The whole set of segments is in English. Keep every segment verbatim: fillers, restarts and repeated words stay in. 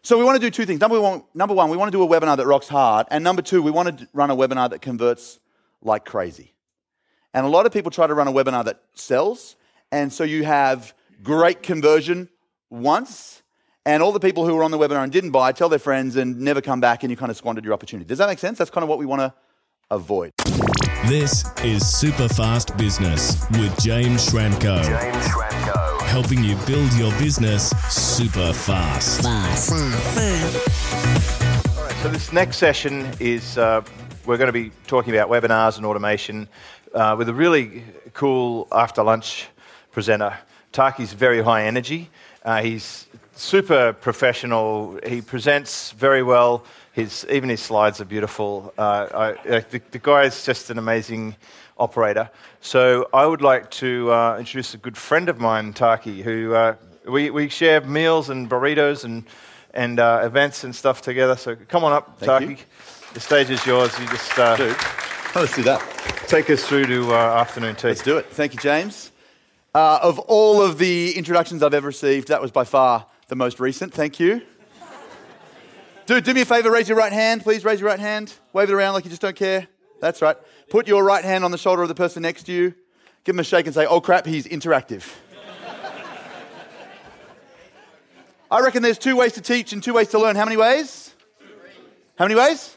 So we want to do two things. Number one, number one, we want to do a webinar that rocks hard. And number two, we want to run a webinar that converts like crazy. And a lot of people try to run a webinar that sells. And so you have great conversion once, and all the people who were on the webinar and didn't buy tell their friends and never come back, and you kind of squandered your opportunity. Does that make sense? That's kind of what we want to avoid. This is Super Fast Business with James Schramko. James Schramko. Helping you build your business super fast. Fast. All right, so this next session is, uh, we're going to be talking about webinars and automation uh, with a really cool after lunch presenter. Taki's very high energy. Uh, he's super professional. He presents very well. His even his slides are beautiful. Uh, I, the, the guy is just an amazing operator. So I would like to uh, introduce a good friend of mine, Taki, who uh, we we share meals and burritos and and uh, events and stuff together. So come on up, Thank Taki. you. The stage is yours. You just uh, Dude, let's do that. take us through to uh, afternoon tea. Let's do it. Thank you, James. Uh, of all of the introductions I've ever received, that was by far the most recent. Thank you. Dude, do me a favor, raise your right hand. Please raise your right hand. Wave it around like you just don't care. That's right. Put your right hand on the shoulder of the person next to you. Give him a shake and say, oh crap, he's interactive. I reckon there's two ways to teach and two ways to learn. How many ways? How many ways?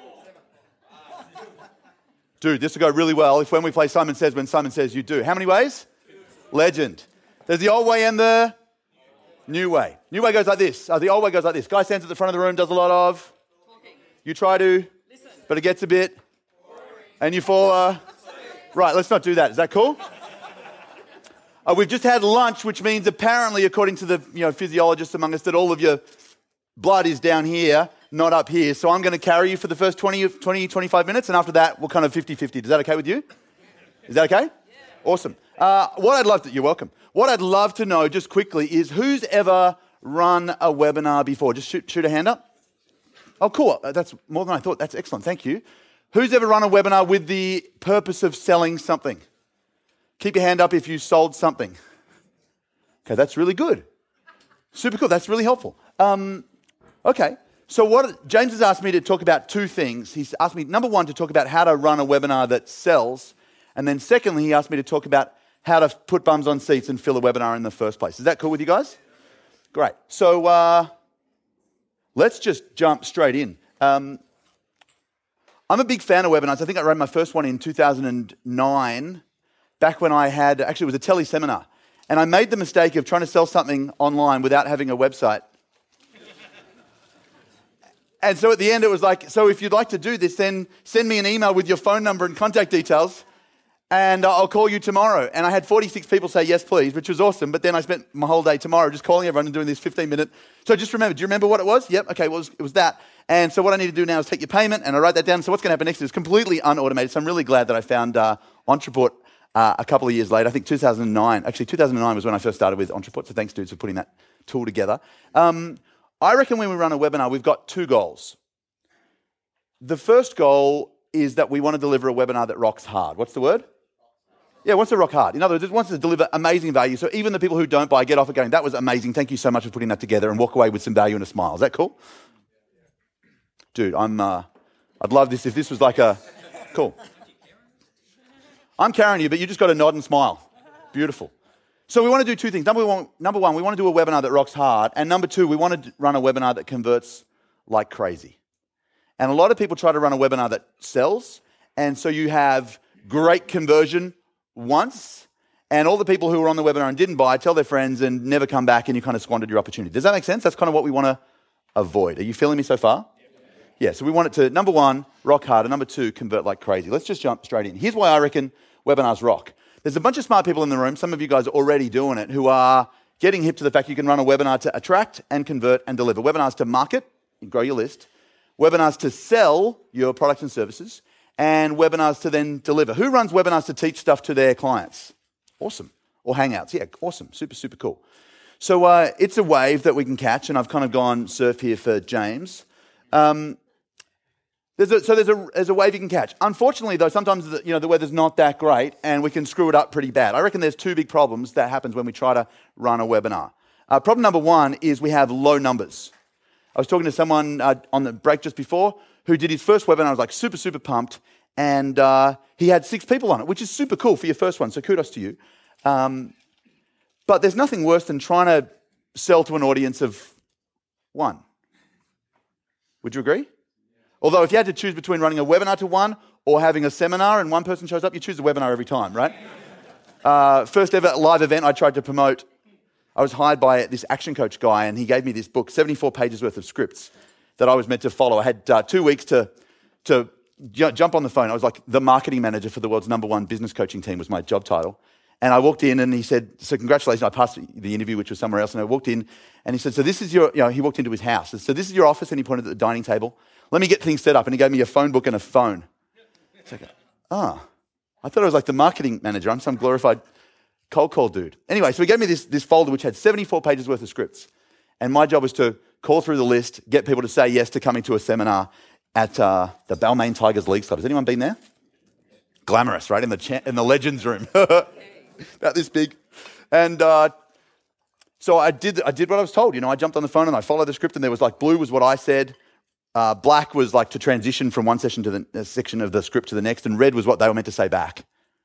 Dude, this will go really well if when we play Simon Says, when Simon Says, you do. How many ways? Legend. There's the old way and the new way. New way goes like this. Uh, the old way goes like this. Guy stands at the front of the room, does a lot of talking. You try to, listen, but it gets a bit boring. And you fall. Uh, right, let's not do that. Is that cool? uh, we've just had lunch, which means apparently, according to the you know physiologists among us, that all of your blood is down here, not up here. So I'm going to carry you for the first twenty, twenty, twenty-five minutes, and after that, we'll kind of fifty-fifty. Is that okay with you? Is that okay? Yeah. Awesome. Uh, what I'd love to, you're welcome. What I'd love to know just quickly is who's ever run a webinar before? Just shoot, shoot a hand up. Oh, cool. That's more than I thought. That's excellent. Thank you. Who's ever run a webinar with the purpose of selling something? Keep your hand up if you sold something. Okay, that's really good. Super cool. That's really helpful. Um, okay. So what James has asked me to talk about two things. He's asked me, number one, to talk about how to run a webinar that sells. And then secondly, he asked me to talk about how to put bums on seats and fill a webinar in the first place. Is that cool with you guys? Great. So uh, let's just jump straight in. Um, I'm a big fan of webinars. I think I ran my first one in two thousand nine, back when I had, actually it was a tele-seminar. And I made the mistake of trying to sell something online without having a website. And so at the end it was like, so if you'd like to do this, then send me an email with your phone number and contact details, and I'll call you tomorrow. And I had forty-six people say yes, please, which was awesome. But then I spent my whole day tomorrow just calling everyone and doing this fifteen minute. So just remember, do you remember what it was? Yep, okay, well, it was, it was that. And so what I need to do now is take your payment, and I write that down. So what's going to happen next is completely unautomated. So I'm really glad that I found uh, Entreport uh, a couple of years later. I think two thousand nine. Actually, two thousand nine was when I first started with Entreport. So thanks, dudes, for putting that tool together. Um, I reckon when we run a webinar, we've got two goals. The first goal is that we want to deliver a webinar that rocks hard. What's the word? Yeah, wants to rock hard. In other words, it wants to deliver amazing value. So even the people who don't buy get off it going, that was amazing. Thank you so much for putting that together, and walk away with some value and a smile. Is that cool? Dude, I'm, uh, I'd love this if this was like a, cool. I'm carrying you, but you just got to nod and smile. Beautiful. So we want to do two things. Number one, number one, we want to do a webinar that rocks hard. And number two, we want to run a webinar that converts like crazy. And a lot of people try to run a webinar that sells. And so you have great conversion once, and all the people who were on the webinar and didn't buy tell their friends and never come back, and you kind of squandered your opportunity. Does that make sense? That's kind of what we want to avoid. Are you feeling me so far? Yeah, so we want it to, number one, rock hard, and number two, convert like crazy. Let's just jump straight in. Here's why I reckon webinars rock. There's a bunch of smart people in the room, some of you guys are already doing it, who are getting hip to the fact you can run a webinar to attract and convert and deliver. Webinars to market, and grow your list. Webinars to sell your products and services. And webinars to then deliver. Who runs webinars to teach stuff to their clients? Awesome. Or Hangouts. Yeah, awesome. Super, super cool. So uh, it's a wave that we can catch, and I've kind of gone surf here for James. Um, there's a, so there's a, there's a wave you can catch. Unfortunately, though, sometimes the, you know, the weather's not that great, and we can screw it up pretty bad. I reckon there's two big problems that happens when we try to run a webinar. Uh, problem number one is we have low numbers. I was talking to someone uh, on the break just before who did his first webinar. I was like super, super pumped. And uh, he had six people on it, which is super cool for your first one. So kudos to you. Um, but there's nothing worse than trying to sell to an audience of one. Would you agree? Although if you had to choose between running a webinar to one or having a seminar and one person shows up, you choose the webinar every time, right? Uh, first ever live event I tried to promote, I was hired by this action coach guy, and he gave me this book, seventy-four pages worth of scripts that I was meant to follow. I had uh, two weeks to, to j- jump on the phone. I was like the marketing manager for the world's number one business coaching team was my job title. And I walked in and he said, so congratulations, I passed the interview, which was somewhere else. And I walked in and he said, so this is your, you know, he walked into his house. And so this is your office, and he pointed at the dining table. Let me get things set up. And he gave me a phone book and a phone. It's like, ah, oh, I thought I was like the marketing manager. I'm some glorified cold call dude. Anyway, so he gave me this, this folder which had seventy-four pages worth of scripts. And my job was to call through the list, get people to say yes to coming to a seminar at uh, the Balmain Tigers Leagues Club. Has anyone been there? Glamorous, right? In the cha- in the Legends room. About this big. And uh, so I did I did what I was told. You know, I jumped on the phone and I followed the script, and there was like blue was what I said. Uh, black was like to transition from one session to the uh, section of the script to the next, and red was what they were meant to say back.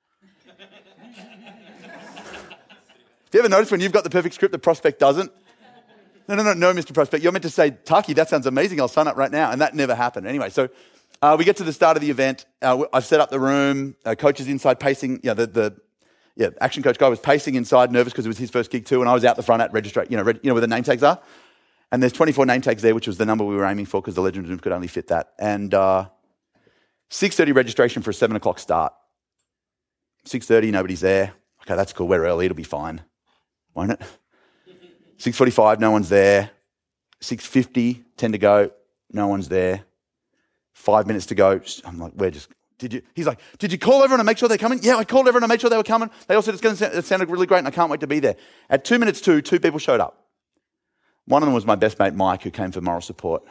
Do you ever notice when you've got the perfect script, the prospect doesn't? No, no, no, no, Mister Prospect. You're meant to say, Taki, that sounds amazing. I'll sign up right now. And that never happened. Anyway, so uh, we get to the start of the event. Uh, I've set up the room. Uh, coach is inside pacing. Yeah, the, the yeah action coach guy was pacing inside, nervous because it was his first gig too. And I was out the front at register, you know, reg- you know where the name tags are. And there's twenty-four name tags there, which was the number we were aiming for because the Legends room could only fit that. And uh, six thirty registration for a seven o'clock start. six thirty, nobody's there. Okay, that's cool. We're early. It'll be fine. Won't it? six forty-five, no one's there. six fifty, ten to go, no one's there. Five minutes to go. I'm like, we're just, did you, he's like, did you call everyone and make sure they're coming? Yeah, I called everyone and made sure they were coming. They all said it's going to sound, it sounded really great and I can't wait to be there. At two minutes to, two people showed up. One of them was my best mate, Mike, who came for moral support.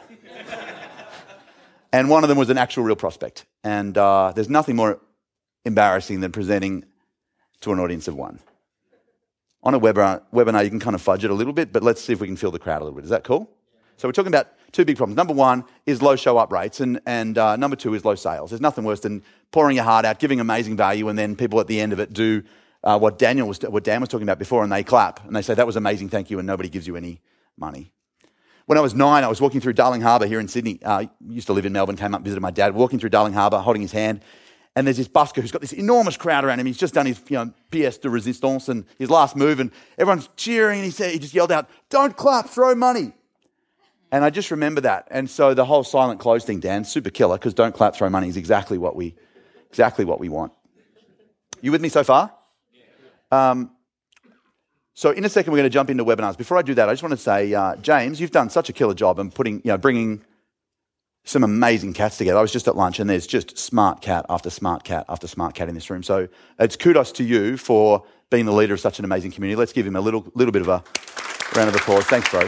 And one of them was an actual real prospect. And uh, there's nothing more embarrassing than presenting to an audience of one. On a webinar, webinar, you can kind of fudge it a little bit, but let's see if we can fill the crowd a little bit. Is that cool? So we're talking about two big problems. Number one is low show-up rates, and, and uh, number two is low sales. There's nothing worse than pouring your heart out, giving amazing value, and then people at the end of it do uh, what Daniel was, what Dan was talking about before, and they clap, and they say, that was amazing, thank you, and nobody gives you any money. When I was nine, I was walking through Darling Harbour here in Sydney. Uh, used to live in Melbourne, came up and visited my dad, walking through Darling Harbour, holding his hand. And there's this busker who's got this enormous crowd around him. He's just done his, you know, pièce de résistance and his last move, and everyone's cheering. And he said, he just yelled out, "Don't clap, throw money." And I just remember that. And so the whole silent close thing, Dan, super killer, because don't clap, throw money is exactly what we, exactly what we want. You with me so far? Um, so in a second, we're going to jump into webinars. Before I do that, I just want to say, uh, James, you've done such a killer job in putting, you know, bringing some amazing cats together. I was just at lunch and there's just smart cat after smart cat after smart cat in this room. So it's kudos to you for being the leader of such an amazing community. Let's give him a little little bit of a round of applause. Thanks, bro.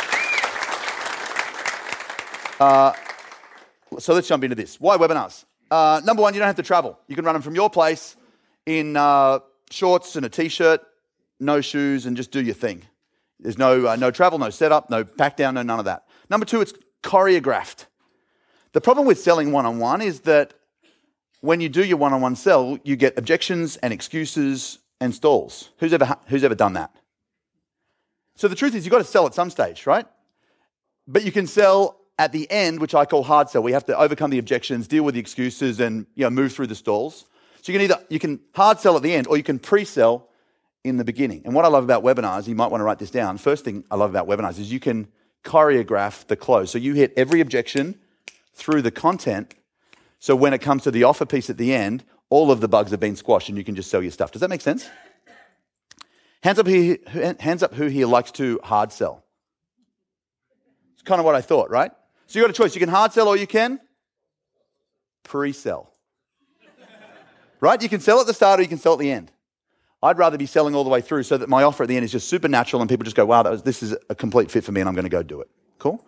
Uh, so let's jump into this. Why webinars? Uh, number one, you don't have to travel. You can run them from your place in uh, shorts and a t-shirt, no shoes, and just do your thing. There's no uh, no travel, no setup, no pack down, no none of that. Number two, it's choreographed. The problem with selling one-on-one is that when you do your one-on-one sell, you get objections and excuses and stalls. Who's ever who's ever done that? So the truth is you've got to sell at some stage, right? But you can sell at the end, which I call hard sell. We have to overcome the objections, deal with the excuses, and you know, move through the stalls. So you can either you can hard sell at the end or you can pre-sell in the beginning. And what I love about webinars, you might want to write this down. First thing I love about webinars is you can choreograph the close. So you hit every objection through the content, so when it comes to the offer piece at the end, all of the bugs have been squashed and you can just sell your stuff. Does that make sense? Hands up who, hands up who here likes to hard sell. It's kind of what I thought, right? So you've got a choice. You can hard sell or you can pre-sell. Right? You can sell at the start or you can sell at the end. I'd rather be selling all the way through so that my offer at the end is just super natural and people just go, wow, that was, this is a complete fit for me and I'm going to go do it. Cool?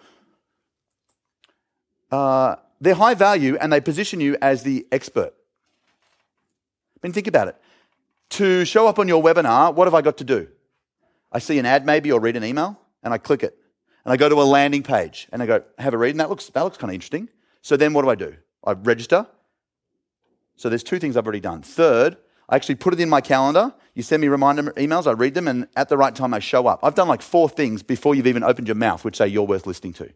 Uh, they're high value and they position you as the expert. I mean, think about it. To show up on your webinar, what have I got to do? I see an ad maybe or read an email and I click it. And I go to a landing page and I go, have a read, and that looks, that looks kind of interesting. So then what do I do? I register. So there's two things I've already done. Third, I actually put it in my calendar. You send me reminder emails, I read them, and at the right time I show up. I've done like four things before you've even opened your mouth, which say you're worth listening to.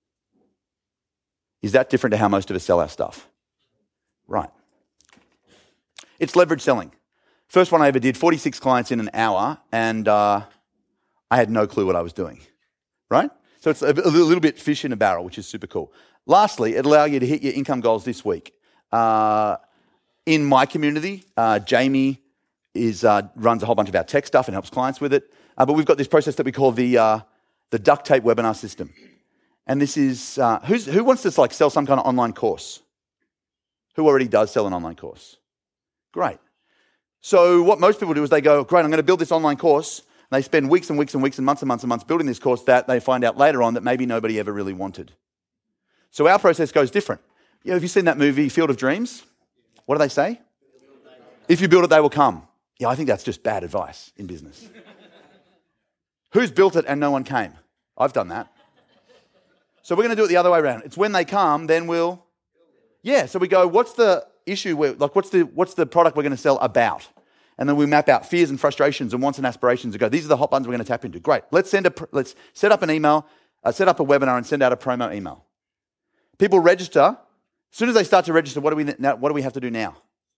Is that different to how most of us sell our stuff? Right. It's leverage selling. First one I ever did, forty-six clients in an hour, and uh, I had no clue what I was doing, right? So it's a, a little bit fish in a barrel, which is super cool. Lastly, it'll allow you to hit your income goals this week. Uh, in my community, uh, Jamie is uh, runs a whole bunch of our tech stuff and helps clients with it. Uh, but we've got this process that we call the uh, the duct tape webinar system. And this is, uh, who's, who wants to like sell some kind of online course? Who already does sell an online course? Great. So what most people do is they go, great, I'm going to build this online course. And they spend weeks and weeks and weeks and months and months and months building this course that they find out later on that maybe nobody ever really wanted. So our process goes different. Yeah, have you seen that movie, Field of Dreams? What do they say? If you build it, they will come. Yeah, I think that's just bad advice in business. Who's built it and no one came? I've done that. So we're going to do it the other way around. It's when they come, then we'll... Yeah, so we go, what's the issue, where, like what's the what's the product we're going to sell about? And then we map out fears and frustrations and wants and aspirations and go, these are the hot buttons we're going to tap into. Great, let's send a, let's set up an email, uh, set up a webinar and send out a promo email. People register. As soon as they start to register, what do we now, what do we have to do now?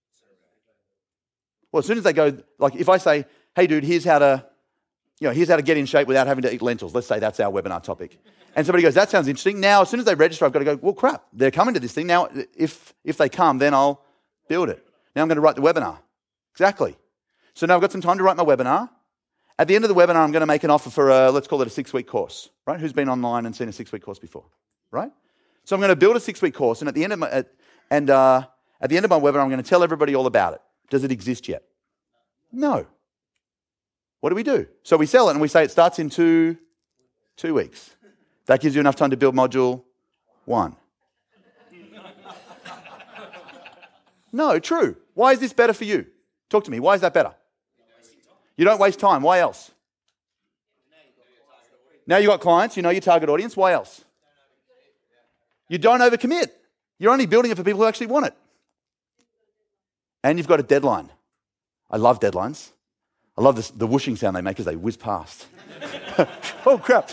Well, as soon as they go, like if I say, hey dude, here's how to, you know, here's how to get in shape without having to eat lentils. Let's say that's our webinar topic. And somebody goes, that sounds interesting. Now, as soon as they register, I've got to go, well, crap, they're coming to this thing. Now, if if they come, then I'll build it. Now I'm going to write the webinar. Exactly. So now I've got some time to write my webinar. At the end of the webinar, I'm going to make an offer for a, let's call it a six-week course, right? Who's been online and seen a six-week course before, right? So I'm going to build a six-week course, and at the end of my, at, and uh, at the end of my webinar, I'm going to tell everybody all about it. Does it exist yet? No. What do we do? So we sell it, and we say it starts in two, two weeks. That gives you enough time to build module one. No, true. Why is this better for you? Talk to me. Why is that better? You don't waste time. Why else? Now you've got clients. You know your target audience. Why else? You don't overcommit. You're only building it for people who actually want it. And you've got a deadline. I love deadlines. I love this, the whooshing sound they make as they whiz past. Oh, crap.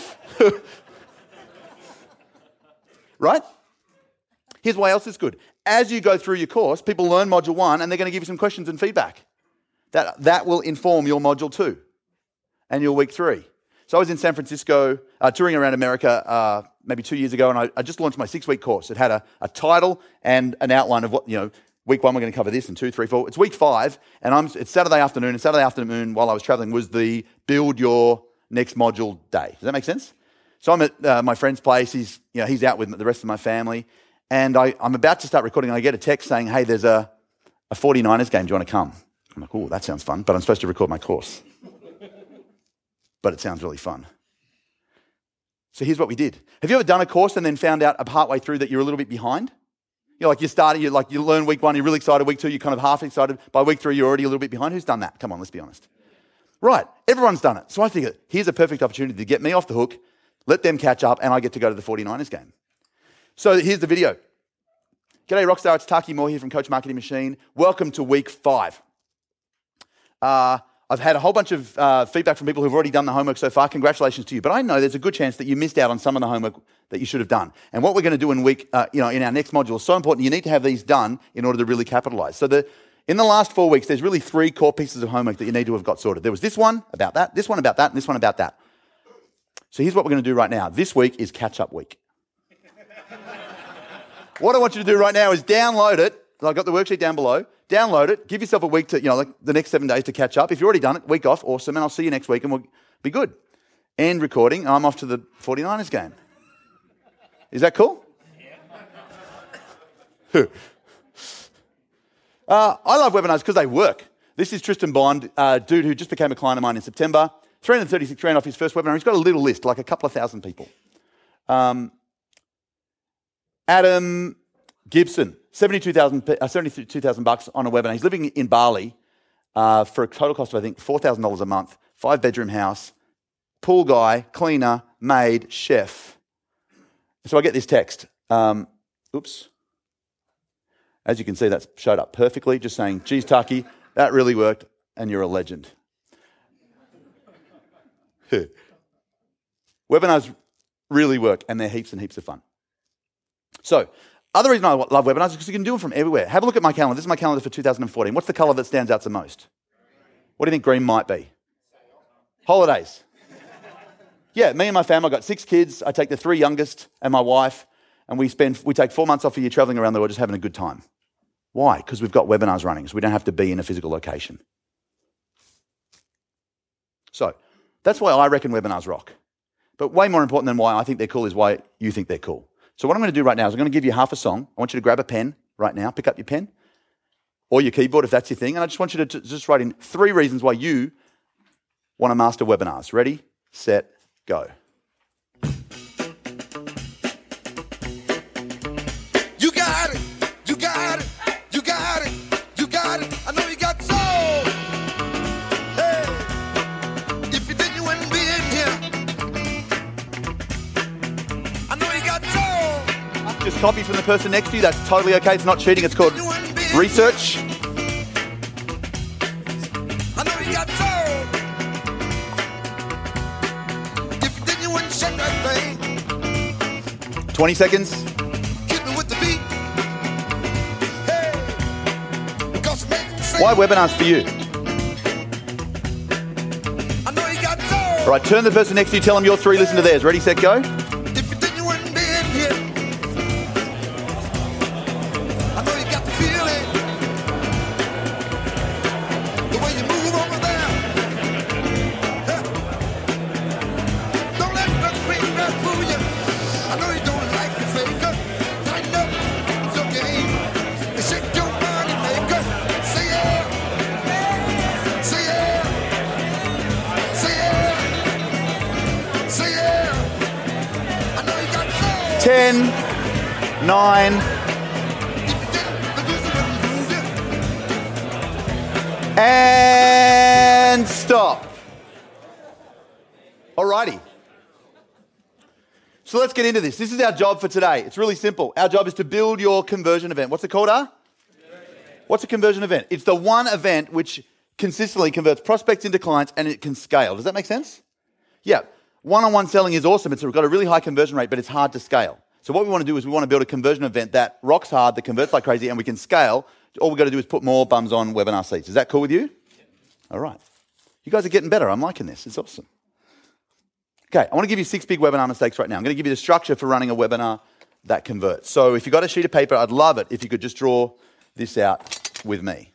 Right? Here's why else it's good. As you go through your course, people learn module one and they're going to give you some questions and feedback. That, that will inform your module two and your week three. So I was in San Francisco uh, touring around America uh, maybe two years ago, and I, I just launched my six-week course. It had a, a title and an outline of what, you know, week one we're going to cover this, and two, three, four. It's week five, and I'm, it's Saturday afternoon, and Saturday afternoon while I was traveling was the build your next module day. Does that make sense? So I'm at uh, my friend's place. He's, you know, he's out with the rest of my family. And I, I'm about to start recording, and I get a text saying, hey, there's a, a forty-niners game. Do you want to come? I'm like, oh, that sounds fun. But I'm supposed to record my course. But it sounds really fun. So here's what we did. Have you ever done a course and then found out a partway through that you're a little bit behind? You know, like you started, you like you learn week one, you're really excited. Week two, you're kind of half excited. By week three, you're already a little bit behind. Who's done that? Come on, let's be honest. Right, everyone's done it. So I figured, here's a perfect opportunity to get me off the hook, let them catch up, and I get to go to the forty-niners game. So here's the video. G'day, Rockstar. It's Taki Moore here from Coach Marketing Machine. Welcome to week five. Uh, I've had a whole bunch of uh, feedback from people who've already done the homework so far. Congratulations to you. But I know there's a good chance that you missed out on some of the homework that you should have done. And what we're going to do in week, uh, you know, in our next module is so important. You need to have these done in order to really capitalize. So the, in the last four weeks, there's really three core pieces of homework that you need to have got sorted. There was this one about that, this one about that, and this one about that. So here's what we're going to do right now. This week is catch-up week. What I want you to do right now is download it. I've got the worksheet down below. Download it. Give yourself a week to, you know, like the next seven days to catch up. If you've already done it, week off, awesome. And I'll see you next week and we'll be good. End recording. I'm off to the forty-niners game. Is that cool? Yeah. uh, I love webinars because they work. This is Tristan Bond, a dude who just became a client of mine in September. three hundred thirty-six grand off his first webinar. He's got a little list, like a couple of thousand people. Um, Adam Gibson, seventy-two thousand uh, seventy-two thousand bucks on a webinar. He's living in Bali uh, for a total cost of, I think, four thousand dollars a month, five-bedroom house, pool guy, cleaner, maid, chef. So I get this text. Um, oops. As you can see, that's showed up perfectly, just saying, geez, Taki, that really worked, and you're a legend. Webinars really work, and they're heaps and heaps of fun. So, other reason I love webinars is because you can do them from everywhere. Have a look at my calendar. This is my calendar for two thousand fourteen. What's the colour that stands out the most? What do you think green might be? Holidays. Yeah, me and my family, I've got six kids. I take the three youngest and my wife, and we spend we take four months off a year travelling around the world just having a good time. Why? Because we've got webinars running, so we don't have to be in a physical location. So, that's why I reckon webinars rock. But way more important than why I think they're cool is why you think they're cool. So what I'm going to do right now is I'm going to give you half a song. I want you to grab a pen right now, pick up your pen, or your keyboard if that's your thing, and I just want you to t- just write in three reasons why you want to master webinars. Ready, set, go. You got it, you got it, you got it, you got it. I know you got soul. Hey, if you didn't, you wouldn't be in here. I know you got soul. Just copy from the person next to you. That's totally okay. It's not cheating. It's called research. I know you got soul. If you didn't, you wouldn't shake that thing. twenty seconds. Keep me with the beat. Hey, because make me sing. Why webinars for you? I know you got soul. All right, turn to the person next to you. Tell them your three. Listen to theirs. Ready, set, go. If you didn't, you wouldn't be in here. I know you got the feeling. The way you move over there. Yeah. Don't let nothing bring that fool you. I know you don't like the faker. Tighten up your game. And shake your money maker. Say yeah. Say yeah. Say yeah. Say yeah. I know you got soul. ten, nine, and stop. Alrighty. So let's get into this. This is our job for today. It's really simple. Our job is to build your conversion event. What's it called, ah? What's a conversion event? It's the one event which consistently converts prospects into clients and it can scale. Does that make sense? Yeah. One-on-one selling is awesome. It's got a really high conversion rate, but it's hard to scale. So what we want to do is we want to build a conversion event that rocks hard, that converts like crazy, and we can scale. All we've got to do is put more bums on webinar seats. Is that cool with you? All right. You guys are getting better. I'm liking this. It's awesome. Okay, I want to give you six big webinar mistakes right now. I'm going to give you the structure for running a webinar that converts. So if you've got a sheet of paper, I'd love it if you could just draw this out with me.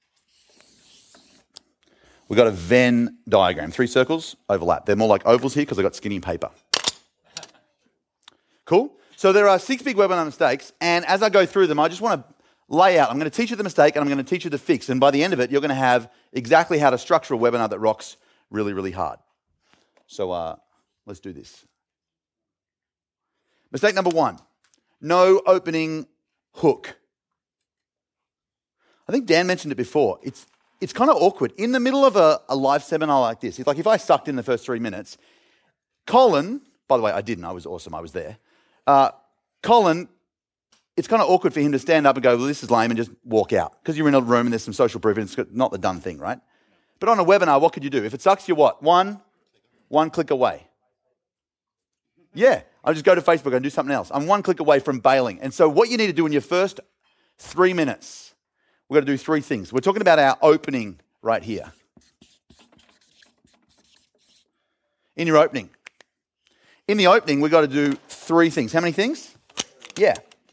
We've got a Venn diagram. Three circles overlap. They're more like ovals here because I've got skinny paper. Cool? So there are six big webinar mistakes, and as I go through them, I just want to lay out. I'm going to teach you the mistake, and I'm going to teach you the fix. And by the end of it, you're going to have exactly how to structure a webinar that rocks really, really hard. So uh, let's do this. Mistake number one, no opening hook. I think Dan mentioned it before. It's it's kind of awkward. In the middle of a, a live seminar like this, it's like if I sucked in the first three minutes, Colin, by the way, I didn't. I was awesome. I was there. Uh, Colin, it's kind of awkward for him to stand up and go, well, this is lame, and just walk out. Because you're in a room and there's some social proof, and it's not the done thing, right? But on a webinar, what could you do? If it sucks, you're what? One, one click away. Yeah, I just go to Facebook and do something else. I'm one click away from bailing. And so what you need to do in your first three minutes, we've got to do three things. We're talking about our opening right here. In your opening. In the opening, we've got to do three things. How many things? Yeah.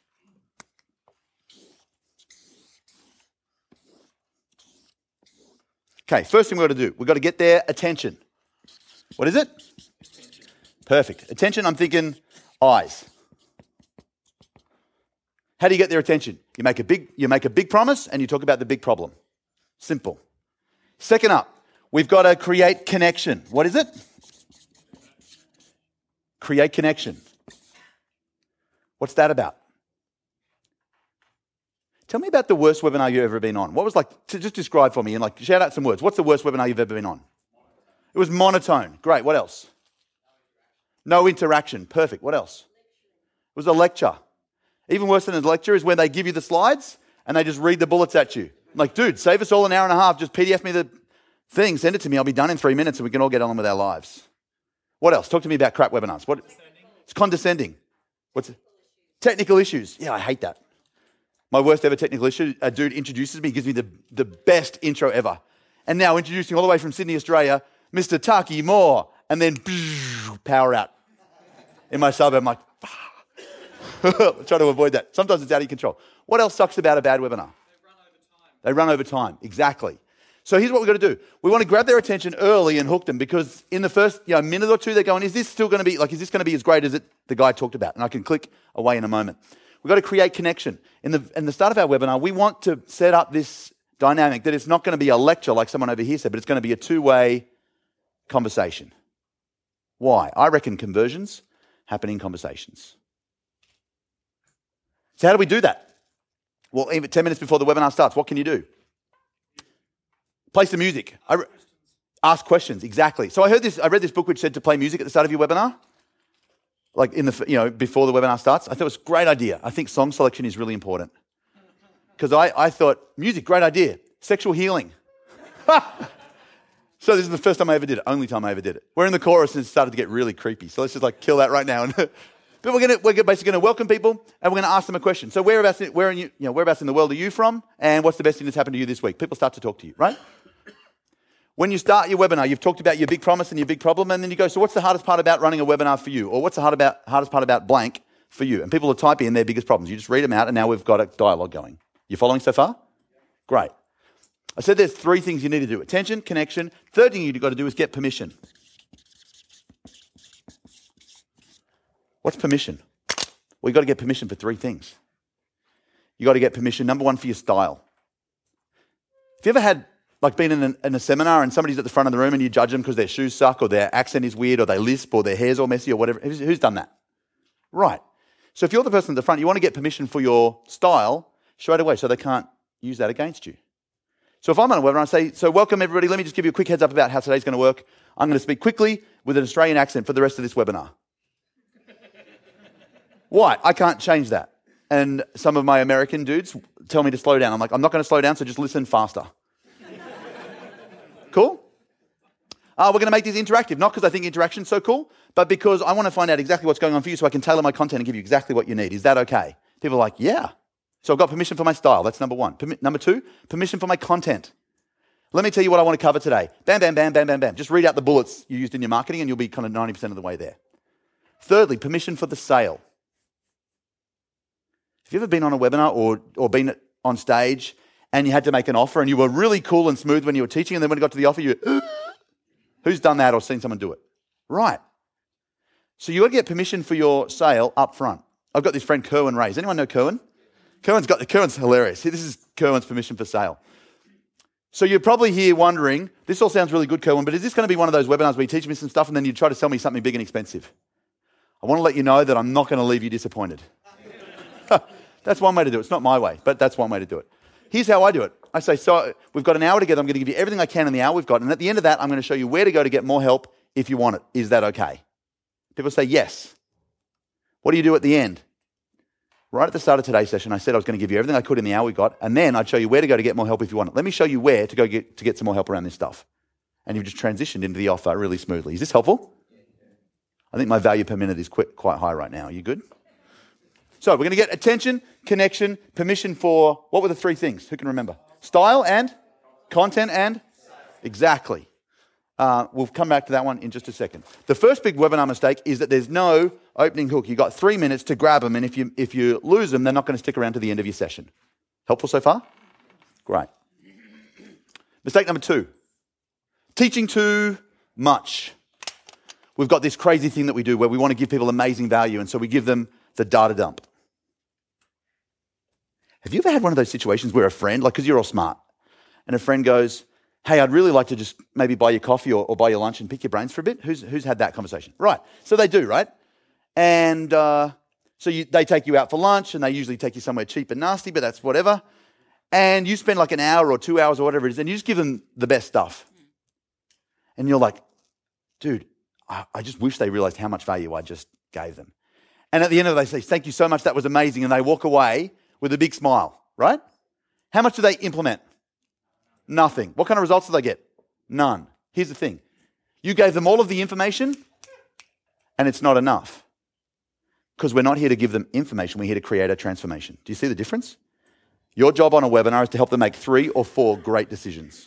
Okay, first thing we've got to do, we've got to get their attention. What is it? Perfect. Attention, I'm thinking eyes. How do you get their attention? You make a big, you make a big promise and you talk about the big problem. Simple. Second up, we've got to create connection. What is it? Create connection. What's that about? Tell me about the worst webinar you've ever been on. What was like, to just describe for me and like shout out some words. What's the worst webinar you've ever been on? It was monotone. Great. What else? No interaction. Perfect. What else? It was a lecture. Even worse than a lecture is when they give you the slides and they just read the bullets at you. I'm like, dude, save us all an hour and a half. Just P D F me the thing. Send it to me. I'll be done in three minutes and we can all get on with our lives. What else? Talk to me about crap webinars. What? It's condescending. What's it? Technical issues. Yeah, I hate that. My worst ever technical issue, a dude introduces me, gives me the, the best intro ever. And now introducing all the way from Sydney, Australia, Mister Taki Moore. And then power out. In my suburb, I'm like, try to avoid that. Sometimes it's out of control. What else sucks about a bad webinar? They run over time. They run over time, exactly. So here's what we've got to do. We want to grab their attention early and hook them because in the first you know, minute or two, they're going, is this still going to be, like, is this going to be as great as it, the guy talked about? And I can click away in a moment. We've got to create connection. In the, in the start of our webinar, we want to set up this dynamic that it's not going to be a lecture like someone over here said, but it's going to be a two-way conversation. Why? I reckon conversions happen in conversations. So how do we do that? Well, even ten minutes before the webinar starts, what can you do? Play some music. I re- ask questions, exactly. So I heard this, I read this book which said to play music at the start of your webinar, like in the, you know, before the webinar starts. I thought it was a great idea. I think song selection is really important. Because I, I thought, music, great idea. Sexual healing. So this is the first time I ever did it, only time I ever did it. We're in the chorus and it started to get really creepy. So let's just like kill that right now. But we're gonna we're basically gonna welcome people and we're gonna ask them a question. So whereabouts in, where in you, you know, whereabouts in the world are you from? And what's the best thing that's happened to you this week? People start to talk to you, right? When you start your webinar, you've talked about your big promise and your big problem, and then you go, so what's the hardest part about running a webinar for you? Or what's the hard about, hardest part about blank for you? And people will type in their biggest problems. You just read them out and now we've got a dialogue going. You following so far? Great. I said there's three things you need to do. Attention, connection. Third thing you've got to do is get permission. What's permission? Well, you've got to get permission for three things. You've got to get permission, number one, for your style. Have you ever had, like, been in, an, in a seminar and somebody's at the front of the room and you judge them because their shoes suck or their accent is weird or they lisp or their hair's all messy or whatever? Who's, who's done that? Right. So if you're the person at the front, you want to get permission for your style straight away so they can't use that against you. So if I'm on a webinar, I say, so welcome everybody, let me just give you a quick heads up about how today's going to work. I'm going to speak quickly with an Australian accent for the rest of this webinar. Why? I can't change that. And some of my American dudes tell me to slow down. I'm like, I'm not going to slow down, so just listen faster. Cool? Uh, we're going to make this interactive, not because I think interaction's so cool, but because I want to find out exactly what's going on for you so I can tailor my content and give you exactly what you need. Is that okay? People are like, yeah. So I've got permission for my style. That's number one. Permi- number two, permission for my content. Let me tell you what I want to cover today. Bam, bam, bam, bam, bam, bam. Just read out the bullets you used in your marketing and you'll be kind of ninety percent of the way there. Thirdly, permission for the sale. Have you ever been on a webinar or, or been on stage and you had to make an offer and you were really cool and smooth when you were teaching and then when you got to the offer, you who's done that or seen someone do it? Right. So you got to get permission for your sale up front. I've got this friend, Kerwin Ray. Does anyone know Kerwin? Kerwin's got, Kerwin's hilarious. This is Kerwin's permission for sale. So you're probably here wondering, this all sounds really good, Kerwin, but is this going to be one of those webinars where you teach me some stuff and then you try to sell me something big and expensive? I want to let you know that I'm not going to leave you disappointed. That's one way to do it. It's not my way, but that's one way to do it. Here's how I do it. I say, so we've got an hour together. I'm going to give you everything I can in the hour we've got. And at the end of that, I'm going to show you where to go to get more help if you want it. Is that okay? People say yes. What do you do at the end? Right at the start of today's session, I said I was going to give you everything I could in the hour we got, and then I'd show you where to go to get more help if you want it. Let me show you where to go get to get some more help around this stuff. And you've just transitioned into the offer really smoothly. Is this helpful? I think my value per minute is quite, quite high right now. Are you good? So we're going to get attention, connection, permission for, what were the three things? Who can remember? Style and content and? Exactly. Uh, we'll come back to that one in just a second. The first big webinar mistake is that there's no opening hook. You've got three minutes to grab them, and if you if you lose them, they're not going to stick around to the end of your session. Helpful so far? Great. Mistake number two, teaching too much. We've got this crazy thing that we do where we want to give people amazing value, and so we give them the data dump. Have you ever had one of those situations where a friend, like because you're all smart, and a friend goes, hey, I'd really like to just maybe buy you coffee or, or buy you lunch and pick your brains for a bit? Who's who's had that conversation? Right. So they do, right? And uh, so you, they take you out for lunch and they usually take you somewhere cheap and nasty, but that's whatever. And you spend like an hour or two hours or whatever it is, and you just give them the best stuff. And you're like, dude, I, I just wish they realized how much value I just gave them. And at the end of it, they say, thank you so much, that was amazing. And they walk away with a big smile, right? How much do they implement? Nothing. What kind of results do they get? None. Here's the thing. You gave them all of the information, and it's not enough. Because we're not here to give them information, we're here to create a transformation. Do you see the difference? Your job on a webinar is to help them make three or four great decisions.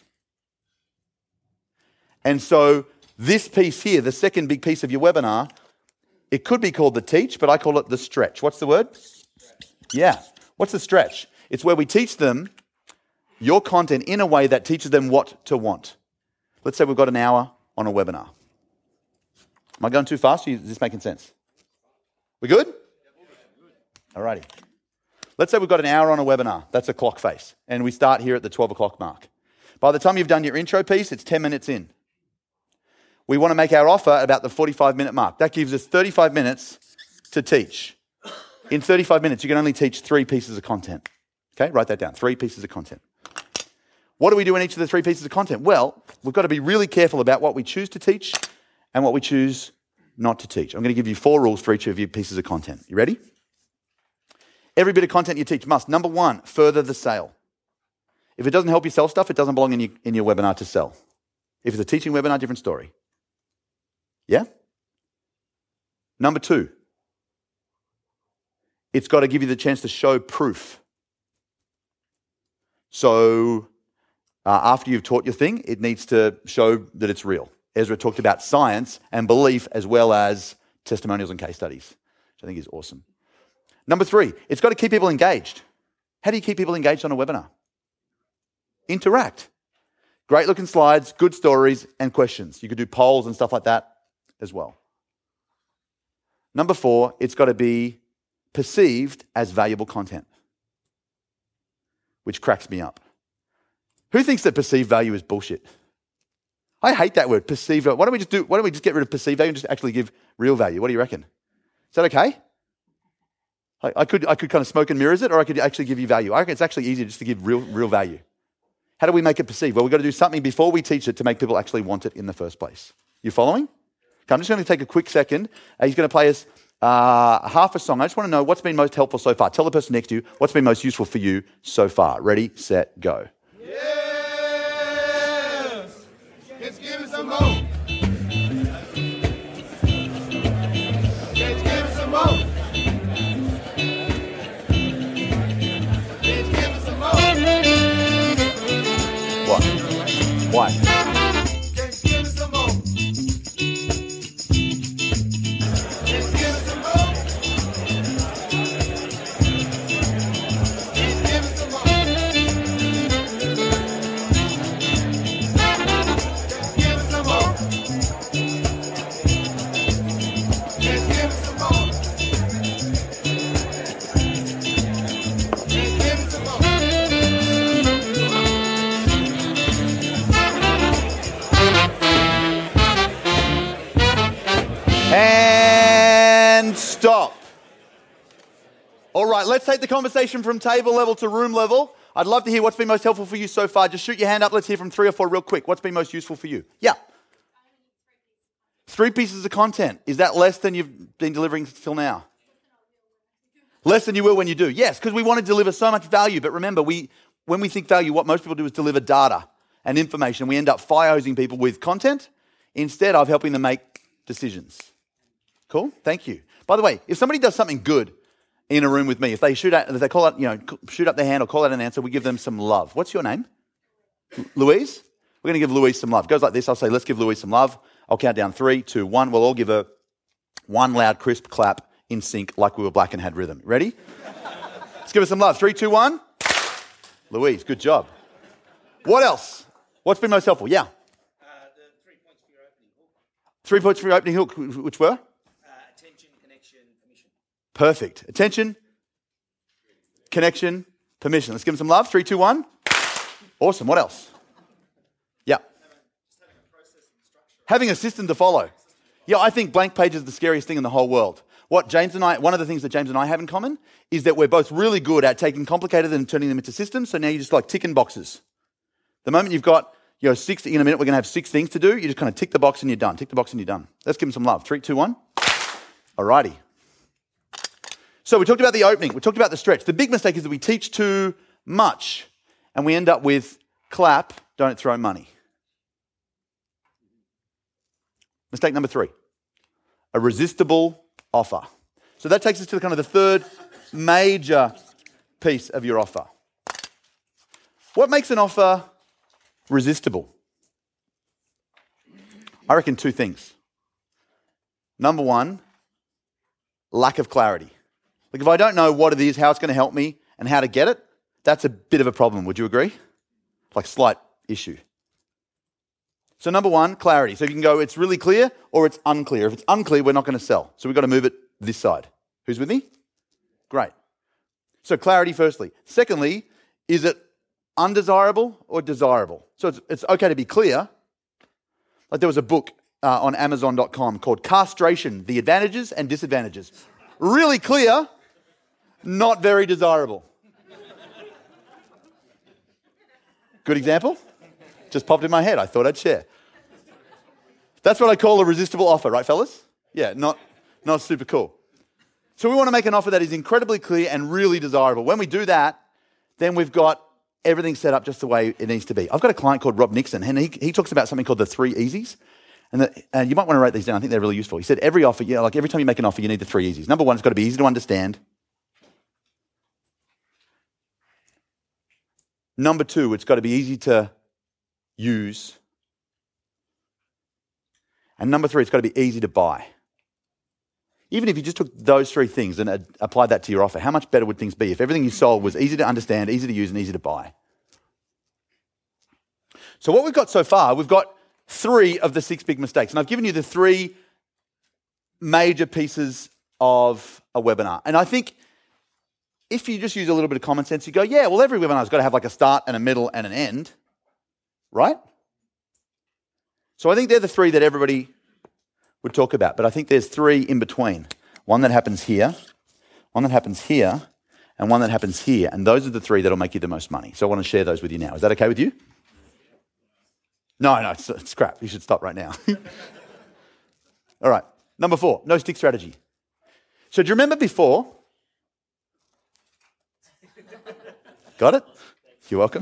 And so this piece here, the second big piece of your webinar, it could be called the teach, but I call it the stretch. What's the word? Yeah. What's the stretch? It's where we teach them your content in a way that teaches them what to want. Let's say we've got an hour on a webinar. Am I going too fast? Is this making sense? We good? Alrighty. Let's say we've got an hour on a webinar. That's a clock face. And we start here at the twelve o'clock mark. By the time you've done your intro piece, it's ten minutes in. We want to make our offer about the forty-five minute mark. That gives us thirty-five minutes to teach. In thirty-five minutes, you can only teach three pieces of content. Okay, write that down. Three pieces of content. What do we do in each of the three pieces of content? Well, we've got to be really careful about what we choose to teach and what we choose not to teach. I'm going to give you four rules for each of your pieces of content. You ready? Every bit of content you teach must, number one, further the sale. If it doesn't help you sell stuff, it doesn't belong in your, in your webinar to sell. If it's a teaching webinar, different story. Yeah? Number two, it's got to give you the chance to show proof. So uh, after you've taught your thing, it needs to show that it's real. Ezra talked about science and belief as well as testimonials and case studies, which I think is awesome. Number three, it's got to keep people engaged. How do you keep people engaged on a webinar? Interact. Great looking slides, good stories, and questions. You could do polls and stuff like that as well. Number four, it's got to be perceived as valuable content, which cracks me up. Who thinks that perceived value is bullshit? I hate that word, perceived value. Why don't we just do? Why don't we just get rid of perceived value and just actually give real value? What do you reckon? Is that okay? I, I could I could kind of smoke and mirrors it, or I could actually give you value. I reckon it's actually easier just to give real real value. How do we make it perceived? Well, we've got to do something before we teach it to make people actually want it in the first place. You following? Okay, I'm just going to take a quick second. Uh, he's going to play us uh, half a song. I just want to know what's been most helpful so far. Tell the person next to you what's been most useful for you so far. Ready, set, go. Yes! Let's give it some more. Let's give it some more. Let's give it some more. What? Why? Let's give it some more. Let's give it some more. Let's give it some more. And stop. All right, let's take the conversation from table level to room level. I'd love to hear what's been most helpful for you so far. Just shoot your hand up. Let's hear from three or four real quick. What's been most useful for you? Yeah. Three pieces of content. Is that less than you've been delivering till now? Less than you will when you do. Yes, because we want to deliver so much value. But remember, we when we think value, what most people do is deliver data and information. We end up fire-hosing people with content instead of helping them make decisions. Cool? Thank you. By the way, if somebody does something good in a room with me, if they shoot out, if they call out, you know, shoot up their hand or call out an answer, we give them some love. What's your name? Louise? We're going to give Louise some love. It goes like this. I'll say, let's give Louise some love. I'll count down three, two, one. We'll all give her one loud, crisp clap in sync like we were black and had rhythm. Ready? Let's give her some love. Three, two, one. Louise, good job. What else? What's been most helpful? Yeah. Uh, the three points for your opening hook. Three points for your opening hook, which were? Uh, attention, connection, permission. Perfect. Attention, connection, permission. Let's give them some love. Three, two, one. Awesome. What else? Yeah. Having a system to follow. Yeah, I think blank page is the scariest thing in the whole world. What James and I, one of the things that James and I have in common is that we're both really good at taking complicated and turning them into systems. So now you're just like ticking boxes. The moment you've got you know, six, in a minute we're going to have six things to do. You just kind of tick the box and you're done. Tick the box and you're done. Let's give them some love. Three, two, one. Alrighty. So we talked about the opening. We talked about the stretch. The big mistake is that we teach too much and we end up with clap, don't throw money. Mistake number three, a resistible offer. So that takes us to kind of the third major piece of your offer. What makes an offer resistible? I reckon two things. Number one, lack of clarity. Like if I don't know what it is, how it's going to help me, and how to get it, that's a bit of a problem. Would you agree? Like slight issue. So number one, clarity. So you can go, it's really clear or it's unclear. If it's unclear, we're not going to sell. So we've got to move it this side. Who's with me? Great. So clarity firstly. Secondly, is it undesirable or desirable? So it's, it's okay to be clear. Like there was a book uh, on Amazon dot com called Castration, The Advantages and Disadvantages. Really clear, not very desirable. Good example? Just popped in my head. I thought I'd share. That's what I call a resistible offer, right, fellas? Yeah, not, not super cool. So we want to make an offer that is incredibly clear and really desirable. When we do that, then we've got everything set up just the way it needs to be. I've got a client called Rob Nixon, and he, he talks about something called the three easies. And, the, and you might want to write these down. I think they're really useful. He said every offer, yeah, like every time you make an offer, you need the three easies. Number one, it's got to be easy to understand. Number two, it's got to be easy to use. And number three, it's got to be easy to buy. Even if you just took those three things and ad- applied that to your offer, how much better would things be if everything you sold was easy to understand, easy to use, and easy to buy? So what we've got so far, we've got three of the six big mistakes. And I've given you the three major pieces of a webinar. And I think if you just use a little bit of common sense, you go, yeah, well, every webinar's got to have like a start and a middle and an end, right? So I think they're the three that everybody would talk about. But I think there's three in between. One that happens here, one that happens here, and one that happens here. And those are the three that'll make you the most money. So I want to share those with you now. Is that okay with you? No, no, it's, it's crap. You should stop right now. All right. Number four, no stick strategy. So do you remember before? Got it? You're welcome.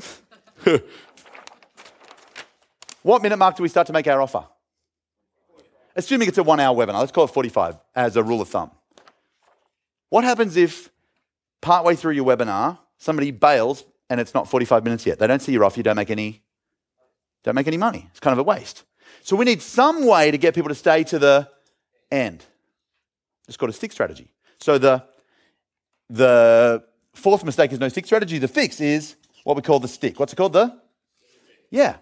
What minute mark do we start to make our offer? Assuming it's a one-hour webinar. Let's call it forty-five as a rule of thumb. What happens if partway through your webinar, somebody bails and it's not forty-five minutes yet? They don't see your offer, you don't make any, don't make any money. It's kind of a waste. So we need some way to get people to stay to the end. It's called a stick strategy. So the, the fourth mistake is no stick strategy. The fix is what we call the stick. What's it called? The? Yeah.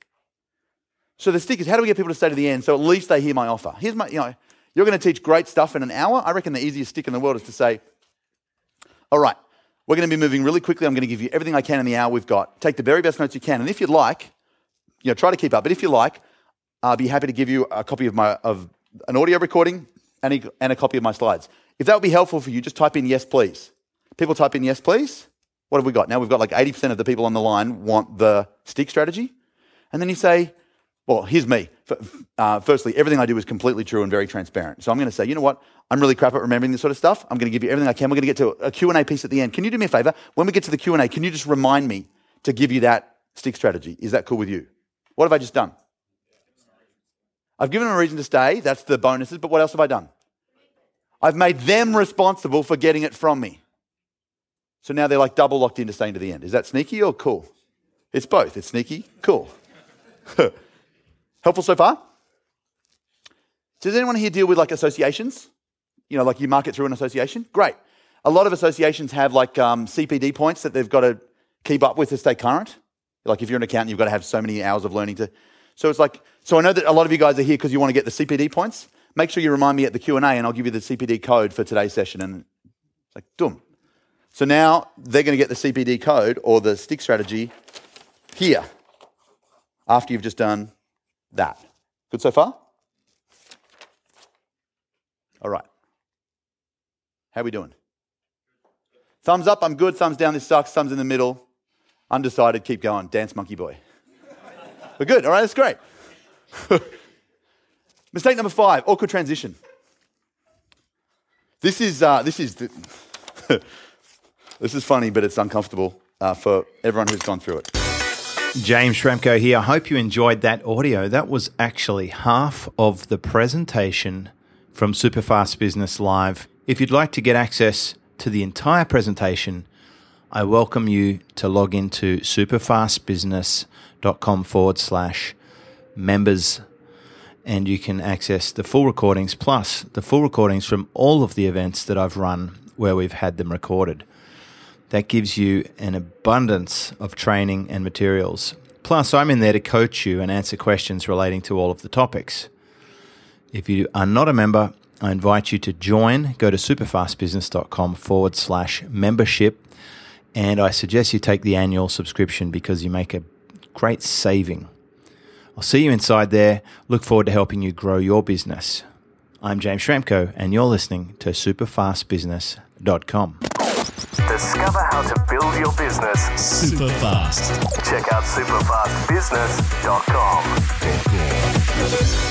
So the stick is how do we get people to stay to the end so at least they hear my offer? Here's my, you know, you're going to teach great stuff in an hour. I reckon the easiest stick in the world is to say, all right, we're going to be moving really quickly. I'm going to give you everything I can in the hour we've got. Take the very best notes you can. And if you'd like, you know, try to keep up. But if you like, I'll be happy to give you a copy of my of an audio recording and a, and a copy of my slides. If that would be helpful for you, just type in yes, please. People type in yes, please. What have we got? Now we've got like eighty percent of the people on the line want the stick strategy. And then you say, well, here's me. Uh, firstly, everything I do is completely true and very transparent. So I'm going to say, you know what? I'm really crap at remembering this sort of stuff. I'm going to give you everything I can. We're going to get to a Q and A piece at the end. Can you do me a favor? When we get to the Q and A, can you just remind me to give you that stick strategy? Is that cool with you? What have I just done? I've given them a reason to stay. That's the bonuses. But what else have I done? I've made them responsible for getting it from me. So now they're like double locked into staying to the end. Is that sneaky or cool? It's both. It's sneaky, cool. Helpful so far? Does anyone here deal with like associations? You know, like you market through an association? Great. A lot of associations have like um, C P D points that they've got to keep up with to stay current. Like if you're an accountant, you've got to have so many hours of learning to... So it's like, so I know that a lot of you guys are here because you want to get the C P D points. Make sure you remind me at the Q and A and I'll give you the C P D code for today's session. And it's like, dum. So now they're going to get the C P D code or the stick strategy here after you've just done that. Good so far? All right. How are we doing? Thumbs up, I'm good. Thumbs down, this sucks. Thumbs in the middle. Undecided, keep going. Dance monkey boy. We're good. All right, that's great. Mistake number five, awkward transition. This is uh, this is the this is funny, but it's uncomfortable uh, for everyone who's gone through it. James Schramko here. I hope you enjoyed that audio. That was actually half of the presentation from Superfast Business Live. If you'd like to get access to the entire presentation, I welcome you to log into superfastbusiness.com forward slash members, and you can access the full recordings plus the full recordings from all of the events that I've run where we've had them recorded. That gives you an abundance of training and materials. Plus, I'm in there to coach you and answer questions relating to all of the topics. If you are not a member, I invite you to join. Go to superfastbusiness.com forward slash membership. And I suggest you take the annual subscription because you make a great saving. I'll see you inside there. Look forward to helping you grow your business. I'm James Schramko, and you're listening to superfast business dot com. Discover how to build your business Super fast. Check out superfast business dot com.